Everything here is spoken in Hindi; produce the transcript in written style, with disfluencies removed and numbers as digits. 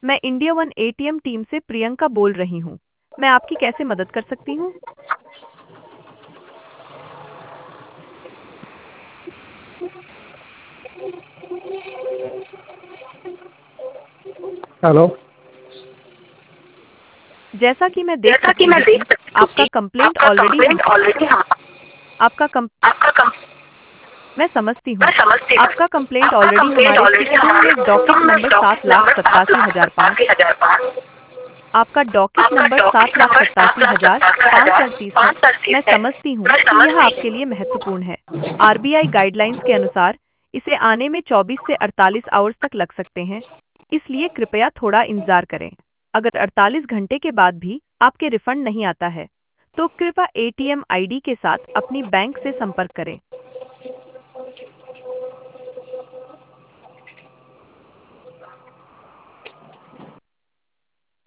मैं इंडिया वन एटीएम टीम से प्रियंका बोल रही हूँ। मैं आपकी कैसे मदद कर सकती हूँ? हेलो। जैसा कि मैं देख जैसा कि सकती मैं हूँ देख कि सकती हूँ आपका कि कंप्लेंट आपका ऑलरेडी हम कंप्लेंट ऑलरेडी आपका कम आपका कम मैं समझती मैं हूँ। समझती हूँ। आपका कंप्लेंट आपका ऑलरेडी कंप्लेंट हमारे ऑलरेडी सिस्टम हमारे में डॉकेट सिस्टम में नंबर सात डॉकेट लाख नंबर सात सत्तासी लाख हजार पाँच सत्तासी हजार पाँच आपका डॉकेट आपका नंबर सात डॉकेट लाख नंबर सात सत्तासी लाख हजार सत्तासी पाँच हजार अड़तीस है। पाँच अड़तीस मैं है। समझती हूँ मैं कि यह समझती आपके लिए महत्वपूर्ण है। आरबीआई गाइडलाइंस के अनुसार इसे आने में 24 से 48 आवर्स तक लग सकते हैं, इसलिए कृपया थोड़ा इंतजार करें। अगर 48 घंटे के बाद भी आपके रिफंड नहीं आता है, तो कृपया एटीएम आईडी के साथ अपनी बैंक से संपर्क करें।